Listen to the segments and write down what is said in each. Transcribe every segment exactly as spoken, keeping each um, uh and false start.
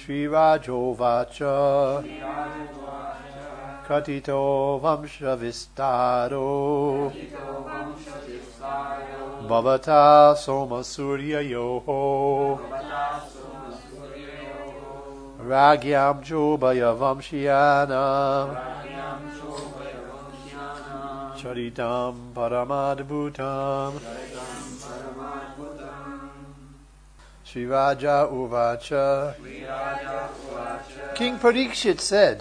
Shri Rajovacha Katito Vamsha Vistaro Bhavata Soma Surya Yoho Ragyam Chobaya Vamshyana Charitam Paramadbhutam Sri Raja Uvacha King Parikshit said,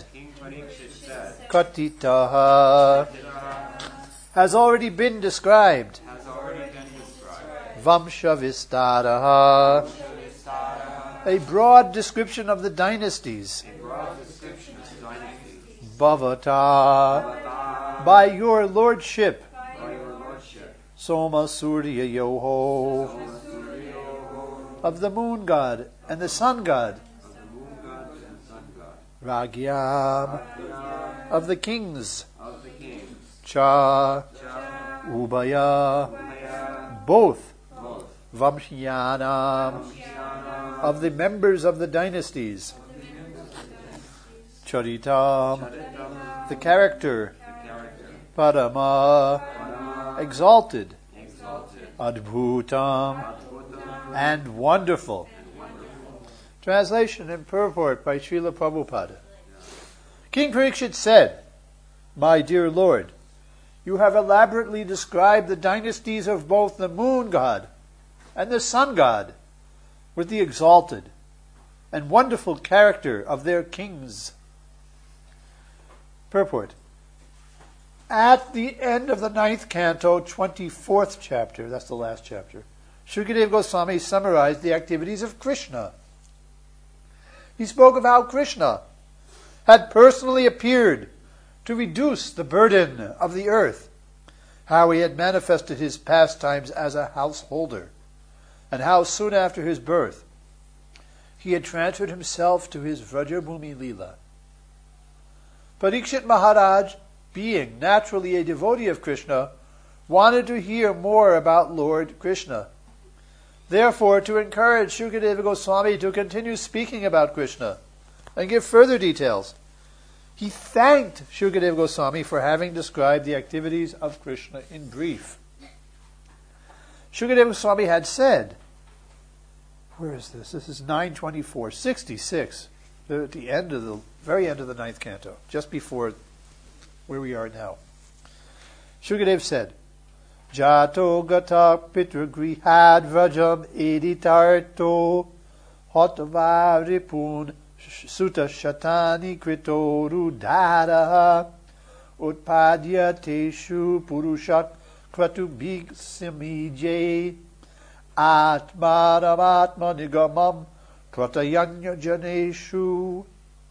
Katitaha has already been described. Vamsha Vistaraha, a broad description of the dynasties. Bhavata, by your lordship. Soma Surya Yoho, of the moon god and the sun god. Ragyam, of the kings. Cha, Ubaya, both. Vamshyanam, of the members of the dynasties. Charitam, the character. Parama, exalted. Adbhutam, and wonderful. Translation and purport by Srila Prabhupada. King Parikshit said, My dear Lord, you have elaborately described the dynasties of both the moon god and the sun god with the exalted and wonderful character of their kings. Purport. At the end of the ninth canto, twenty-fourth chapter, that's the last chapter, Shukadeva Goswami summarized the activities of Krishna. He spoke of how Krishna had personally appeared to reduce the burden of the earth, how he had manifested his pastimes as a householder, and how soon after his birth he had transferred himself to his Vrajabhumi Leela. Parikshit Maharaj, being naturally a devotee of Krishna, wanted to hear more about Lord Krishna. Therefore, to encourage Shukadeva Goswami to continue speaking about Krishna and give further details, he thanked Shukadeva Goswami for having described the activities of Krishna in brief. Shukadeva Goswami had said, where is this? This is nine twenty-four, sixty-six, at the end of the very end of the ninth canto, just before where we are now. Shukadeva said, Jato gata pitra grihad vrajam editarto hotavaripun sutta shatani krito rudaraha utpadya teshu purushat kratubhig samije atmanamatma nigamam kratayanya janeshu.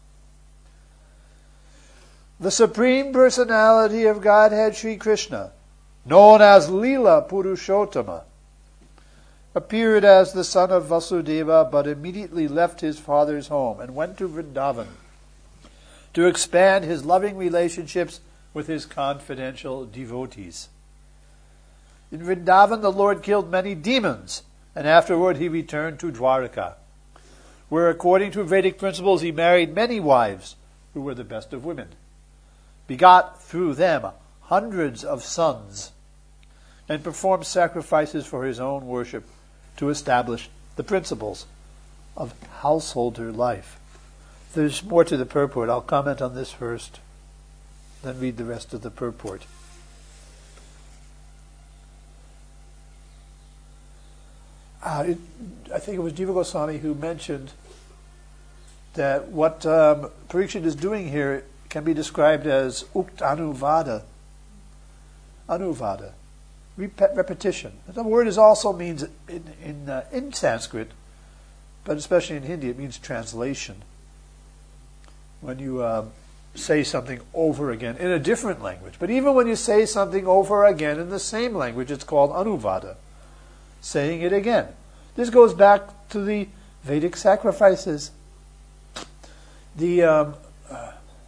The Supreme Personality of Godhead Sri Krishna, known as Leela Purushottama, appeared as the son of Vasudeva, but immediately left his father's home and went to Vrindavan to expand his loving relationships with his confidential devotees. In Vrindavan, the Lord killed many demons, and afterward he returned to Dwaraka, where according to Vedic principles he married many wives who were the best of women, begot through them hundreds of sons, and performed sacrifices for his own worship to establish the principles of householder life. There's more to the purport. I'll comment on this first, then read the rest of the purport. Uh, it, I think it was Jiva Goswami who mentioned that what um, Parikshit is doing here can be described as ukt anuvada. Anuvada. Rep- repetition. The word is also means in in, uh, in Sanskrit, but especially in Hindi, it means translation. When you uh, say something over again in a different language, but even when you say something over again in the same language, it's called anuvada. Saying it again. This goes back to the Vedic sacrifices. The um, uh,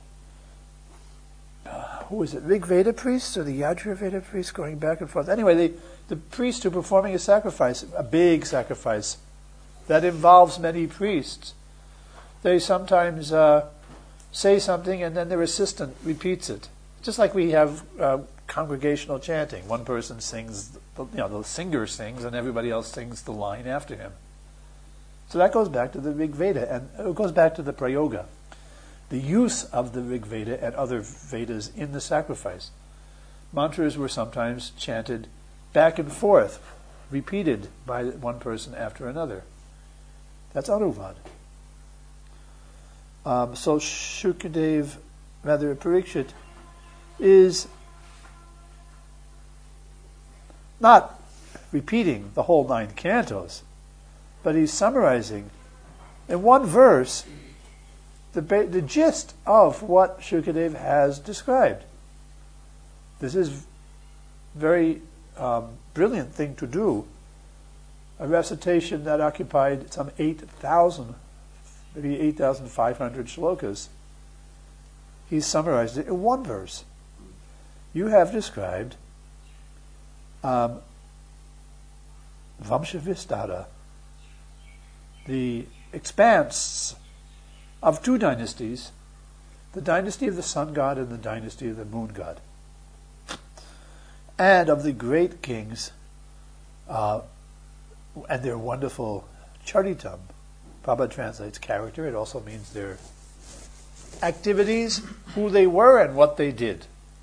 who is it? Rig Veda priests or the Yajur Veda priests going back and forth? Anyway, the, the priest who performing a sacrifice, a big sacrifice that involves many priests, they sometimes uh, say something and then their assistant repeats it. Just like we have uh, congregational chanting. One person sings, the, you know, the singer sings and everybody else sings the line after him. So that goes back to the Rig Veda, and it goes back to the Prayoga, the use of the Rig Veda and other Vedas in the sacrifice. Mantras were sometimes chanted back and forth, repeated by one person after another. That's Anuvad. Um, so Shukadev, rather Parikshit, is not repeating the whole nine cantos, but he's summarizing in one verse the, the gist of what Shukadev has described. This is very um, brilliant thing to do. A recitation that occupied some eight thousand, maybe eight thousand five hundred shlokas. He summarized it in one verse. You have described um, Vamshavistara, the expanse of two dynasties, the dynasty of the sun god and the dynasty of the moon god, and of the great kings uh, and their wonderful charitam. Prabhupada translates character. It also means their activities, who they were and what they did.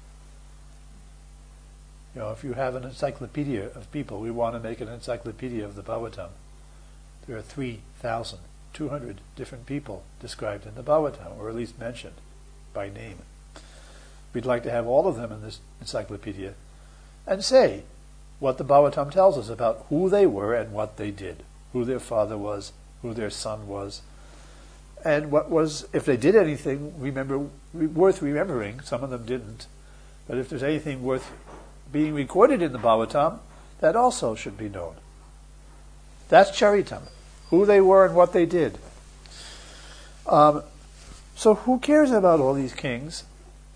You know, if you have an encyclopedia of people, we want to make an encyclopedia of the Bhagavatam. There are three thousand two hundred different people described in the Bhagavatam, or at least mentioned by name. We'd like to have all of them in this encyclopedia and say what the Bhagavatam tells us about who they were and what they did, who their father was, who their son was, and what was, if they did anything remember worth remembering. Some of them didn't, but if there's anything worth being recorded in the Bhagavatam, that also should be known. That's Charitam, who they were and what they did. Um, so who cares about all these kings?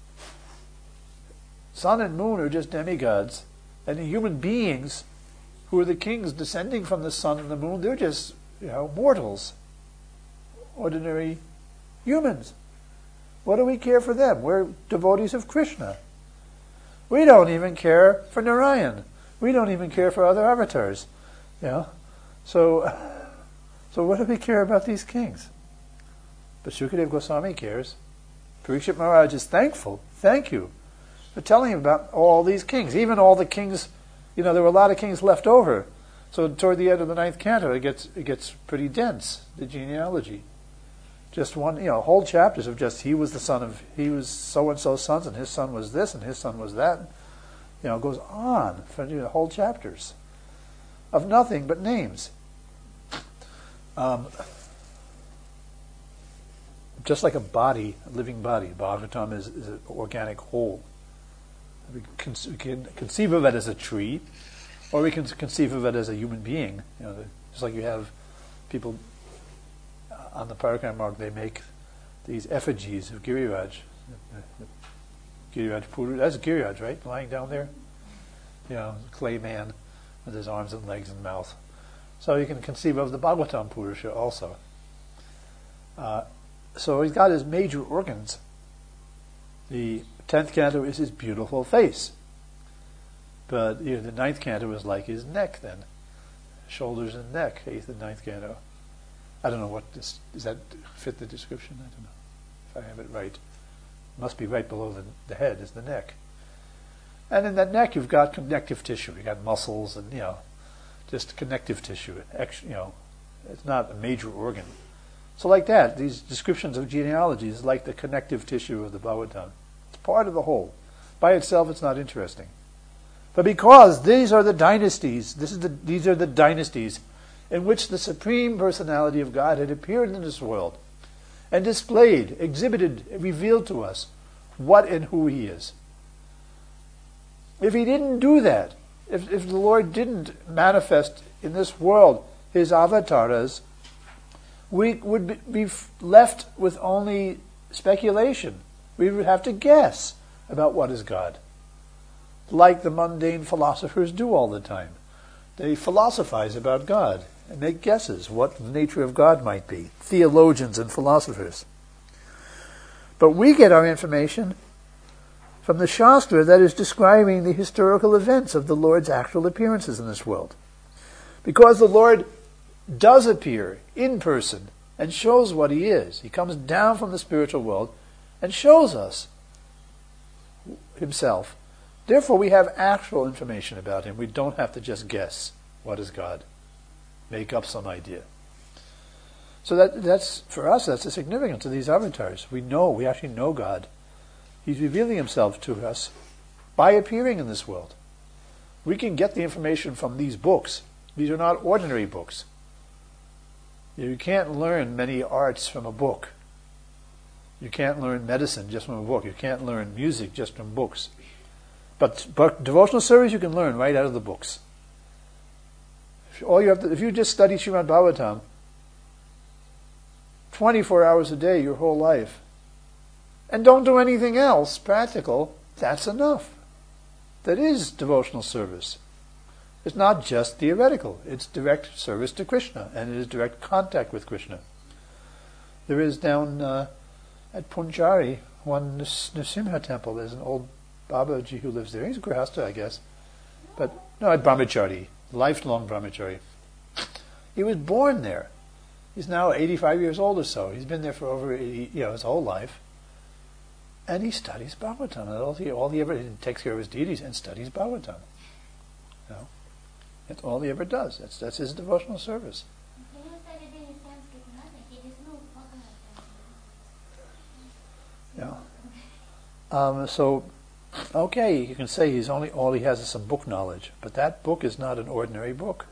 Sun and moon are just demigods, and the human beings who are the kings descending from the sun and the moon, they're just, you know, mortals, ordinary humans. What do we care for them? We're devotees of Krishna. We don't even care for Narayan. We don't even care for other avatars. You know? So, so what do we care about these kings? But Shukadev Goswami cares. Parikshit Maharaj is thankful. Thank you for telling him about all these kings. Even all the kings, you know, there were a lot of kings left over. So toward the end of the ninth canto, it gets it gets pretty dense, the genealogy. Just one, you know, whole chapters of just he was the son of, he was so-and-so's sons, and his son was this, and his son was that. You know, it goes on for you know, whole chapters of nothing but names. Um, just like a body, a living body, Bhagavatam is, is an organic whole. We can, we can conceive of it as a tree, or we can conceive of it as a human being. You know, just like you have people on the Parakrama mark, they make these effigies of Giriraj. Giriraj Puru, that's Giriraj, right? Lying down there. You know, clay man with his arms and legs and mouth. So you can conceive of the Bhagavatam Purusha also. Uh, so he's got his major organs. The tenth canto is his beautiful face. But you know, the ninth canto is like his neck then. Shoulders and neck, eighth and ninth canto. I don't know what this, does that fit the description? I don't know if I have it right. It must be right below the, the head is the neck. And in that neck you've got connective tissue. You've got muscles and, you know, just connective tissue. You know, it's not a major organ. So like that, these descriptions of genealogy is like the connective tissue of the Bhagavatam. It's part of the whole. By itself it's not interesting. But because these are the dynasties, this is the, these are the dynasties in which the Supreme Personality of God had appeared in this world and displayed, exhibited, revealed to us what and who He is. If He didn't do that, if, if the Lord didn't manifest in this world His avatars, we would be left with only speculation. We would have to guess about what is God, like the mundane philosophers do all the time. They philosophize about God, and make guesses what the nature of God might be, theologians and philosophers. But we get our information from the Shastra that is describing the historical events of the Lord's actual appearances in this world. Because the Lord does appear in person and shows what he is. He comes down from the spiritual world and shows us himself. Therefore, we have actual information about him. We don't have to just guess, what is God? Make up some idea. So that that's for us, that's the significance of these avatars. We know, we actually know God. He's revealing himself to us by appearing in this world. We can get the information from these books. These are not ordinary books. You can't learn many arts from a book. You can't learn medicine just from a book. You can't learn music just from books. But, but devotional service you can learn right out of the books. If all you have to, if you just study Srimad Bhagavatam twenty-four hours a day your whole life, and don't do anything else practical, that's enough. That is devotional service. It's not just theoretical. It's direct service to Krishna, and it is direct contact with Krishna. There is down uh, at Punjari, one Nrsimha temple. There's an old Babaji who lives there. He's a Grihastha, I guess. But, no, at Brahmachari, lifelong Brahmachari. He was born there. He's now eighty-five years old or so. He's been there for over eighty, you know, his whole life. And he studies Bhagavatam. And all he, all he ever he takes care of his deities and studies Bhagavatam. You know? That's all he ever does. That's that's his devotional service. Yeah. Um, so, okay, you can say he's only all he has is some book knowledge, but that book is not an ordinary book.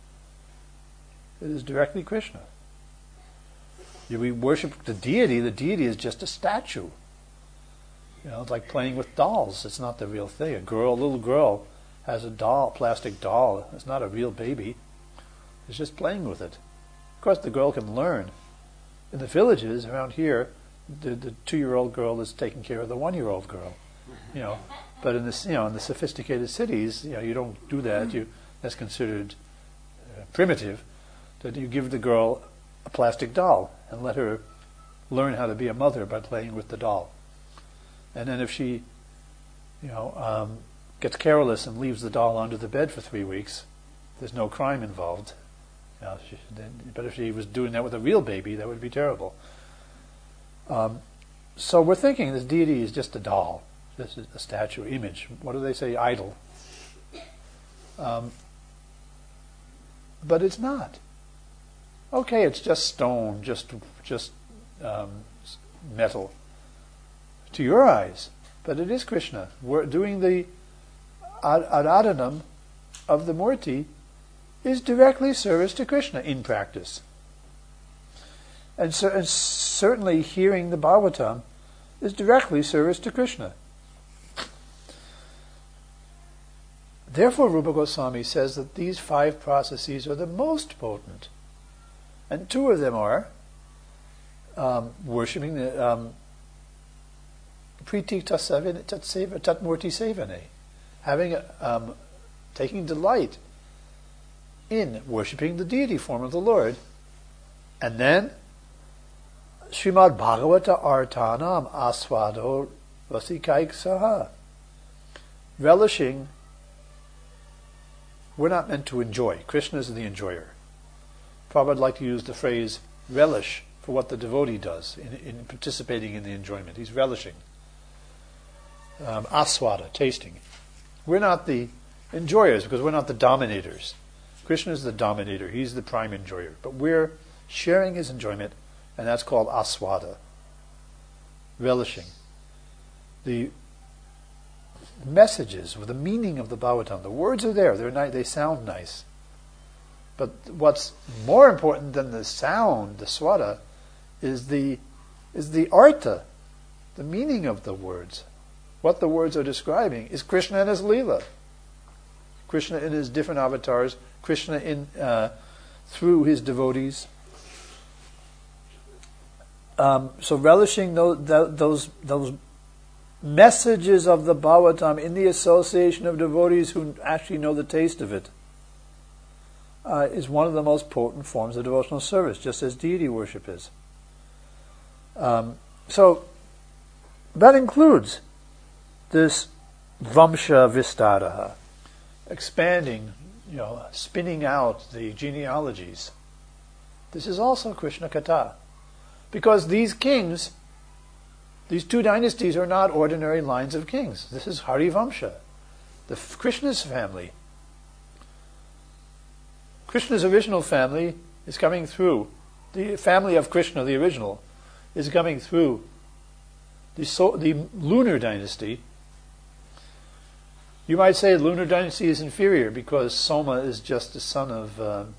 It is directly Krishna. You, we worship the deity. The deity is just a statue. You know, it's like playing with dolls. It's not the real thing. A girl, a little girl, has a doll, plastic doll. It's not a real baby. It's just playing with it. Of course, the girl can learn. In the villages around here, the, the two-year-old girl is taking care of the one-year-old girl. You know, but in this, you know, in the sophisticated cities, you know, you don't do that. You that's considered uh, primitive. That you give the girl a plastic doll and let her learn how to be a mother by playing with the doll. And then if she, you know, um, gets careless and leaves the doll under the bed for three weeks, there's no crime involved. You know, she, then, but if she was doing that with a real baby, that would be terrible. Um, so we're thinking this deity is just a doll. This is a statue, image. What do they say? Idol. Um, but it's not. Okay, it's just stone, just just um, metal to your eyes, but it is Krishna. We're doing the aradhanam of the Murti is directly service to Krishna in practice. And, so, and certainly hearing the Bhagavatam is directly service to Krishna. Therefore, Rupa Goswami says that these five processes are the most potent. And two of them are um, worshipping the um, Priti Tatseva Tatmurti Sevane, having um, taking delight in worshipping the deity form of the Lord, and then Srimad Bhagavata Artanam Aswado Vasikaik Saha, relishing. We're not meant to enjoy. Krishna is the enjoyer. Prabhupada would like to use the phrase relish for what the devotee does in, in participating in the enjoyment. He's relishing. Um, aswada, tasting. We're not the enjoyers because we're not the dominators. Krishna is the dominator. He's the prime enjoyer. But we're sharing his enjoyment, and that's called aswada. Relishing. The messages, or the meaning of the Bhagavatam, the words are there. They're ni- they sound nice. But what's more important than the sound, the swada, is the is the artha, the meaning of the words. What the words are describing is Krishna and his Leela. Krishna in his different avatars, Krishna in uh, through his devotees. Um, so relishing those, those those messages of the Bhagavatam in the association of devotees who actually know the taste of it. uh, is one of the most potent forms of devotional service, just as deity worship is. Um, so that includes this Vamsha Vistara, expanding, you know, spinning out the genealogies. This is also Krishna Katha. Because these kings, these two dynasties are not ordinary lines of kings. This is Hari Vamsha, the Krishna's family. Krishna's original family is coming through. The family of Krishna, the original, is coming through the, so, the lunar dynasty. You might say the lunar dynasty is inferior because Soma is just the son of... Um,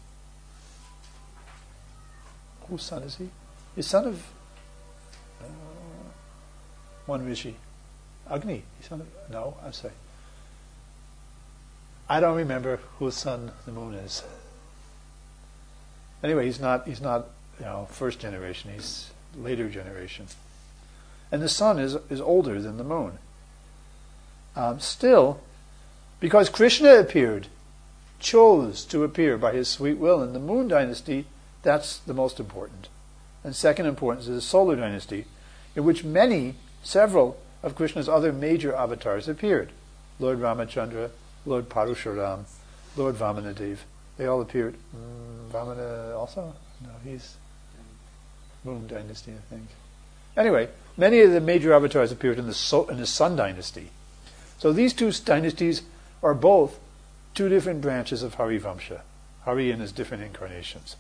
whose son is he? He's son of uh, one Rishi. Agni. He's son of... No, I'm sorry. I don't remember whose son the moon is. Anyway, he's not, he's not, you know, first generation. He's later generation. And the sun is, is older than the moon. Um, still, because Krishna appeared, chose to appear by his sweet will in the moon dynasty, that's the most important. And second importance is the solar dynasty, in which many, several of Krishna's other major avatars appeared. Lord Ramachandra, Lord Parashuram, Lord Vamanadev. They all appeared. Mm, Vamana also? No, he's moon dynasty, I think. Anyway, many of the major avatars appeared in the, so, in the sun dynasty. So these two dynasties are both two different branches of Hari Vamsha. Hari in his different incarnations.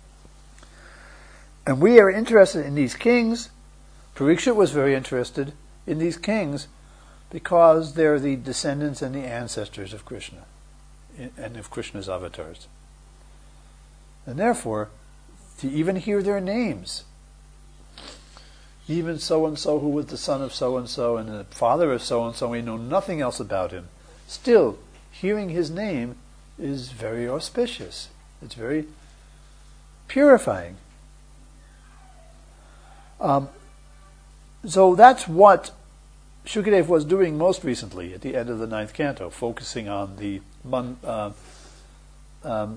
And we are interested in these kings. Parikshit was very interested in these kings because they're the descendants and the ancestors of Krishna and of Krishna's avatars. And therefore, to even hear their names, even so-and-so who was the son of so-and-so and the father of so-and-so, we know nothing else about him, still, hearing his name is very auspicious. It's very purifying. Um, so that's what Shukadev was doing most recently at the end of the ninth canto, focusing on the mon, uh, um,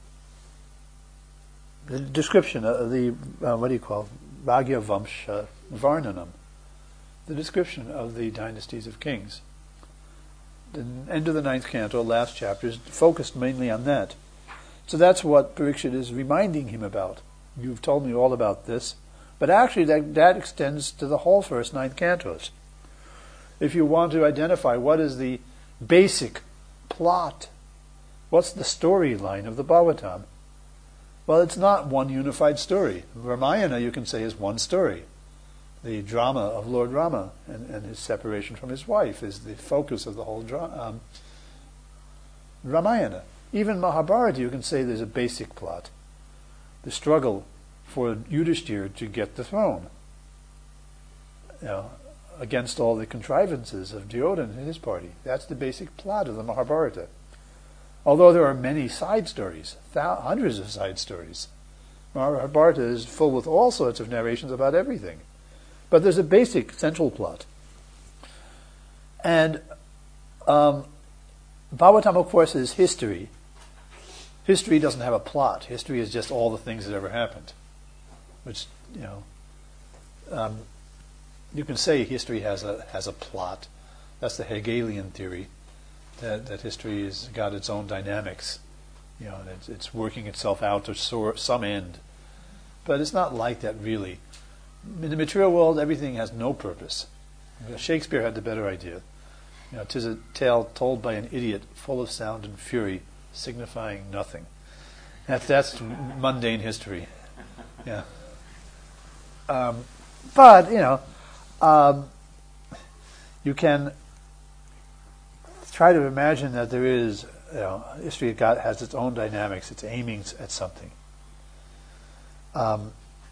the description of the, uh, what do you call, Bhagya Vamsha Varnanam, the description of the dynasties of kings. The end of the ninth canto, last chapter, is focused mainly on that. So that's what Parikshit is reminding him about. You've told me all about this, but actually that, that extends to the whole first nine cantos. If you want to identify what is the basic plot, what's the storyline of the Bhagavatam? Well, it's not one unified story. Ramayana, you can say, is one story. The drama of Lord Rama and, and his separation from his wife is the focus of the whole drama. Um, Ramayana. Even Mahabharata, you can say there's a basic plot. The struggle for Yudhishthira to get the throne, you know, against all the contrivances of Duryodhana and his party. That's the basic plot of the Mahabharata. Although there are many side stories, thou- hundreds of side stories. Mahabharata is full with all sorts of narrations about everything. But there's a basic central plot. And um, Bhagavatam, of course, is history. History doesn't have a plot. History is just all the things that ever happened. Which, you know, um, you can say history has a has a plot. That's the Hegelian theory, that, that history has got its own dynamics. You know, and it's, it's working itself out to sor- some end. But it's not like that, really. In the material world, everything has no purpose. Shakespeare had the better idea. You know, 'tis a tale told by an idiot, full of sound and fury, signifying nothing. That, that's mundane history. Yeah. Um, but, you know, um, you can try to imagine that there is, you know, history got, has its own dynamics, it's aiming at something. Um,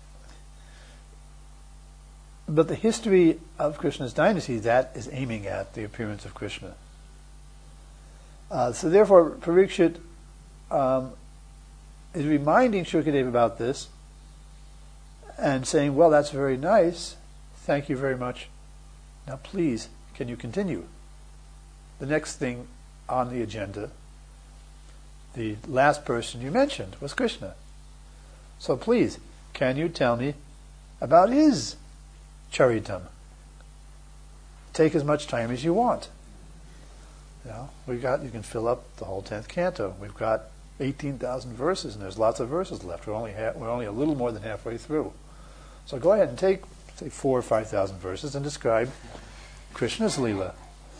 but the history of Krishna's dynasty, that is aiming at the appearance of Krishna. Uh, so therefore, Parikshit um, is reminding Shukadeva about this and saying, well, that's very nice. Thank you very much. Now please, can you continue? The next thing on the agenda the last person you mentioned was Krishna. So please, can you tell me about his charitam? Take as much time as you want. You know, we got you can fill up the whole tenth canto. We've got eighteen thousand verses, and there's lots of verses left. We're only ha- we're only a little more than halfway through. So go ahead and take say four or five thousand verses and describe Krishna's Leela.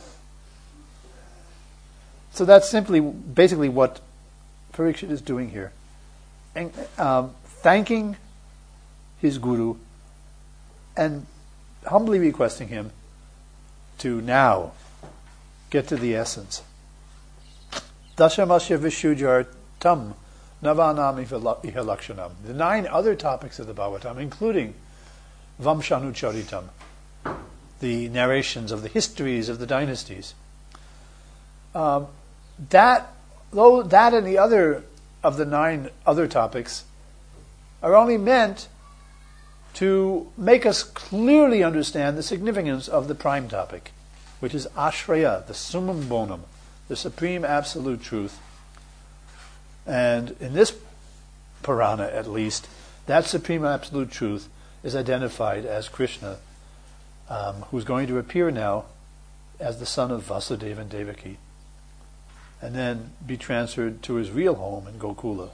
So that's simply, basically, what Parikshit is doing here, and, um, thanking his guru and humbly requesting him to now get to the essence. Dashamasya Vishujar Tam Navanam Ihalakshanam. The nine other topics of the Bhagavatam, including Vamshanucharitam, the narrations of the histories of the dynasties. Um, that, though that and the other of the nine other topics are only meant to make us clearly understand the significance of the prime topic, which is Ashraya, the summum bonum, the supreme absolute truth. And in this Purana, at least, that supreme absolute truth is identified as Krishna, um, who's going to appear now as the son of Vasudeva and Devaki, and then be transferred to his real home in Gokula.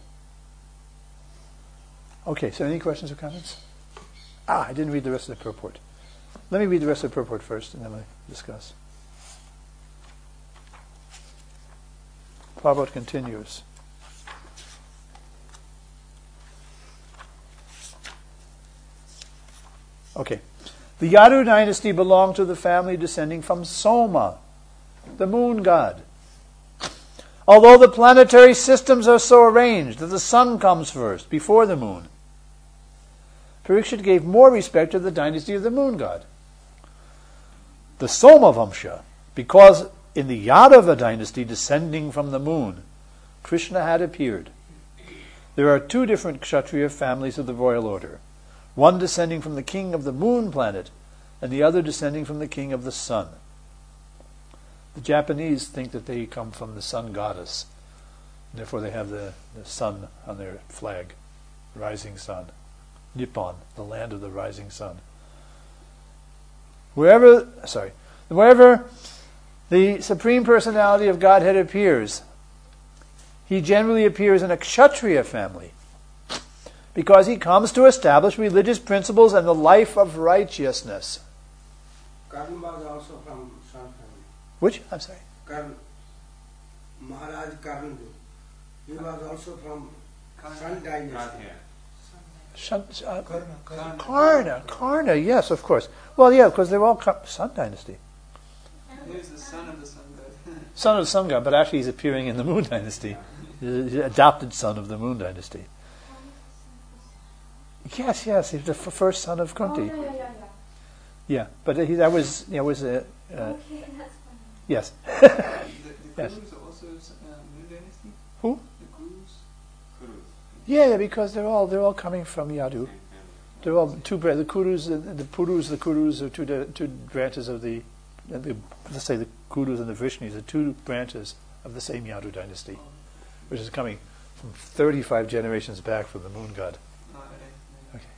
Okay, so any questions or comments? Ah, I didn't read the rest of the purport. Let me read the rest of the purport first, and then we'll discuss. Purport continues. Okay. The Yadu dynasty belonged to the family descending from Soma, the moon god. Although the planetary systems are so arranged that the sun comes first, before the moon, Parikshit gave more respect to the dynasty of the moon god. The Soma Vamsha, because in the Yadava dynasty descending from the moon, Krishna had appeared. There are two different Kshatriya families of the royal order, one descending from the king of the moon planet and the other descending from the king of the sun. The Japanese think that they come from the sun goddess, and therefore they have the, the sun on their flag, rising sun. Nippon, the land of the rising sun. Wherever, sorry, wherever the Supreme Personality of Godhead appears, he generally appears in a Kshatriya family, because he comes to establish religious principles and the life of righteousness. Karna was also from Sun family. Which? I'm sorry. Karna. Maharaj Karna. He was also from Sun dynasty. Shun, uh, Karna. Karna. Karna, yes, of course. Well, yeah, because they're all Ka- Sun dynasty. He was the son of the sun god. Son of the sun god, but actually he's appearing in the moon dynasty. He's the adopted son of the moon dynasty. Yes, yes, he's the f- first son of Kunti. Oh, yeah, yeah, yeah, yeah. Yeah, but he, that was, you know, was a, uh, Okay, that's funny. yes. The, the Yes. Kurus are also uh, moon dynasty? Who? The Kurus? Yeah, yeah, because they're all they're all coming from Yadu. They're all two bra- the Kurus, the, the Purus, the Kurus are two de- two branches of the, uh, the let's say the Kurus and the Vrishnis are two branches of the same Yadu dynasty, which is coming from thirty-five generations back from the moon god. Oh, right. Okay.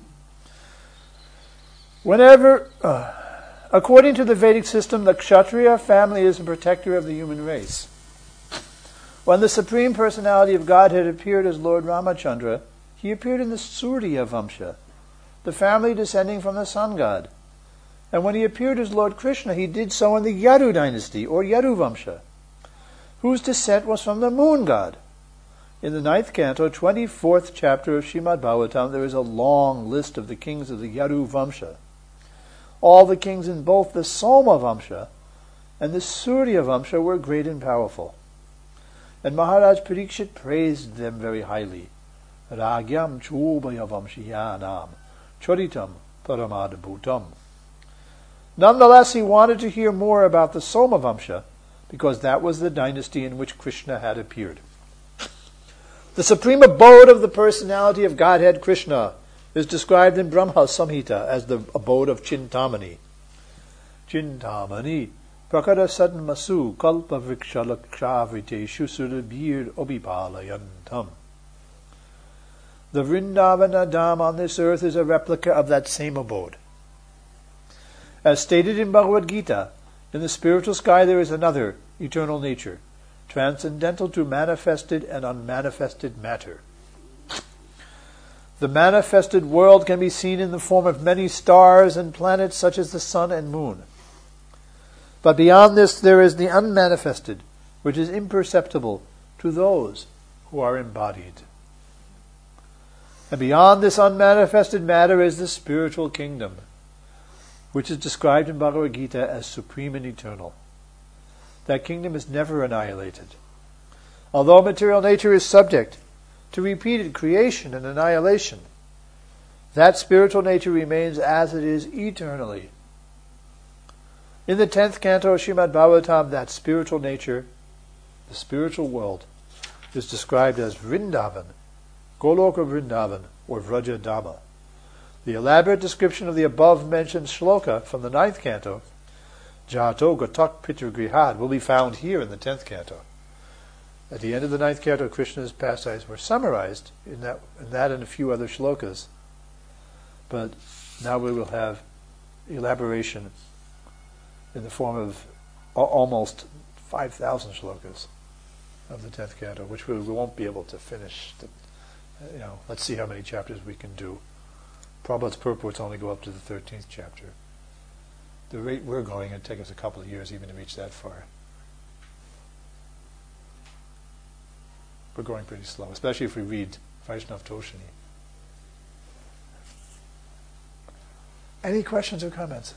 Whenever, uh, according to the Vedic system, the Kshatriya family is a protector of the human race. When the Supreme Personality of Godhead appeared as Lord Ramachandra, he appeared in the Surya Vamsha, the family descending from the sun god. And when he appeared as Lord Krishna, he did so in the Yadu dynasty, or Yadu Vamsha, whose descent was from the moon god. In the ninth canto, twenty-fourth chapter of Srimad Bhagavatam, there is a long list of the kings of the Yadu Vamsha. All the kings in both the Soma Vamsha and the Surya Vamsha were great and powerful. And Maharaj Parikshit praised them very highly. Ragyam chubaya vamshiyanam choritam paramadabhutam. Nonetheless, he wanted to hear more about the Soma Vamsha, because that was the dynasty in which Krishna had appeared. The supreme abode of the personality of Godhead Krishna is described in Brahma Samhita as the abode of Chintamani. Chintamani Prakara sadhan masu kalpa vriksha lakshavrite shusurabir obipalayantam. The Vrindavana Dham on this earth is a replica of that same abode. As stated in Bhagavad Gita, in the spiritual sky there is another eternal nature, transcendental to manifested and unmanifested matter. The manifested world can be seen in the form of many stars and planets such as the sun and moon. But beyond this there is the unmanifested, which is imperceptible to those who are embodied. And beyond this unmanifested matter is the spiritual kingdom, which is described in Bhagavad Gita as supreme and eternal. That kingdom is never annihilated. Although material nature is subject to repeated creation and annihilation, that spiritual nature remains as it is eternally. In the tenth canto of Srimad Bhagavatam, that spiritual nature, the spiritual world, is described as Vrindavan, Goloka Vrindavan, or Vraja Dhamma. The elaborate description of the above-mentioned shloka from the ninth canto, Jato Gatak Pitur Grihad, will be found here in the tenth canto. At the end of the ninth canto, Krishna's pastimes were summarized in that, in that and a few other shlokas. But now we will have elaboration in the form of a- almost five thousand shlokas of the tenth canto, which we, we won't be able to finish. The, you know, let's see how many chapters we can do. Prabhupada's purports only go up to the thirteenth chapter. The rate we're going, it'd take us a couple of years even to reach that far. We're going pretty slow, especially if we read Vaishnav Toshini. Any questions or comments?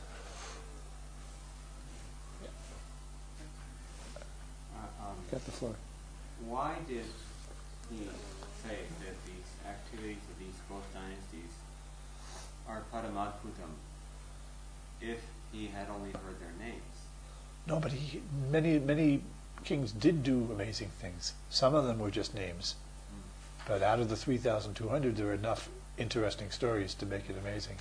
Uh, um, Get the floor. Why did he say that these activities of these both dynasties are Paramadbhutam if he had only heard their names? No, but he, many many kings did do amazing things. Some of them were just names. Mm. But out of the three thousand two hundred, there were enough interesting stories to make it amazing.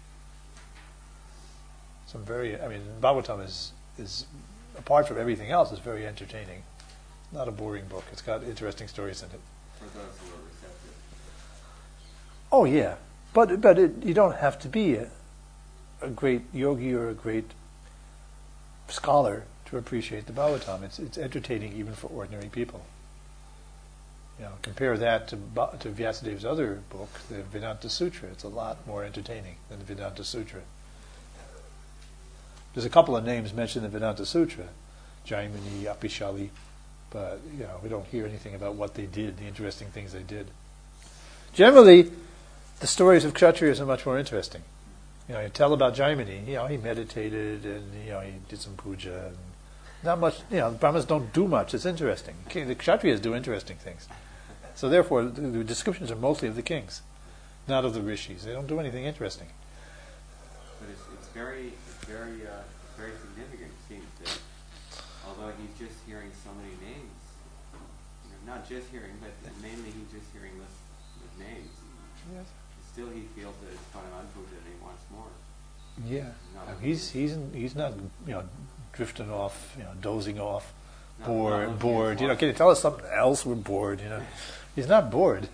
Some very, I mean, Bhagavatam is, is, apart from everything else, is very entertaining. Not a boring book. It's got interesting stories in it. For those who are receptive. Oh yeah, but but it, you don't have to be a, a great yogi or a great scholar to appreciate the Bhagavatam. It's it's entertaining even for ordinary people. You know, compare that to to Vyasadev's other book, the Vedanta Sutra. It's a lot more entertaining than the Vedanta Sutra. There's a couple of names mentioned in the Vedanta Sutra, Jaimini, Apishali, but you know we don't hear anything about what they did, the interesting things they did. Generally, the stories of Kshatriyas are much more interesting. You know, you tell about Jaimini, you know, he meditated and you know he did some puja. And not much, you know, the Brahmanas don't do much. It's interesting. The Kshatriyas do interesting things. So therefore, the, the descriptions are mostly of the kings, not of the rishis. They don't do anything interesting. But it's, it's very, it's very, uh, very significant. It seems that although he's just hearing so many names, you know, not just hearing, but mainly he's just hearing lists with names. Yes. Still, he feels that it's Paramadbhuta and he wants more. Yeah, Not he's he's he's not you know drifting off, you know, dozing off, Not- bored, not bored. You know, looking can you tell us something else? We're bored. You know, he's not bored.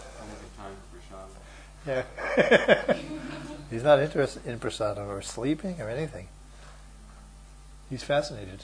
Only the time for prasada. Yeah, he's not interested in prasadam or sleeping or anything. He's fascinated.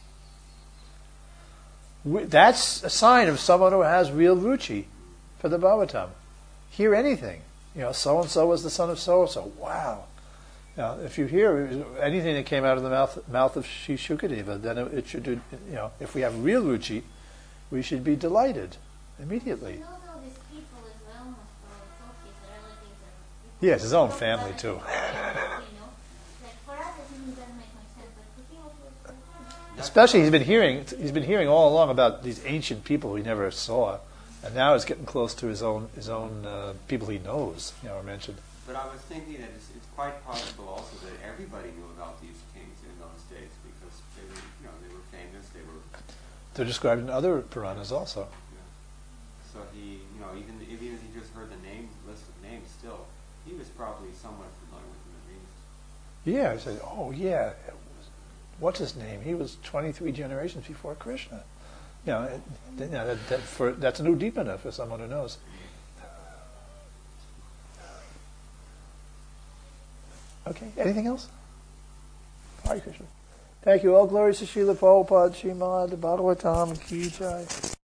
We, that's a sign of someone who has real ruchi for the Bhagavatam. Hear anything. You know, so and so was the son of so and so. Wow. Now, if you hear anything that came out of the mouth mouth of Shri Shukadeva, then it, it should do. You know, if we have real ruchi, we should be delighted immediately. He knows all these people as well, most associates, relatives, and people. Yes, his own family too. You know, like for us, it doesn't make much sense, but for him, it was. Especially, he's been hearing. He's been hearing all along about these ancient people he never saw, and now he's getting close to his own his own uh, people he knows. You know, are mentioned. But I was thinking that it's, it's quite possible also that everybody knew about these kings in those days because they were, you know, they were famous. They were. They're described in other Puranas also. Yeah. So he, you know, even even if he just heard the name list of names, still he was probably somewhat familiar with them at least. Yeah, I said, oh yeah, it was what's his name? He was twenty-three generations before Krishna. You know, it, you know that, that for, that's Nudipana for someone who knows. Okay, anything else? Hare Krishna. Thank you. All glories to Srila Prabhupada, Srimad Bhagavatam Ki Jai.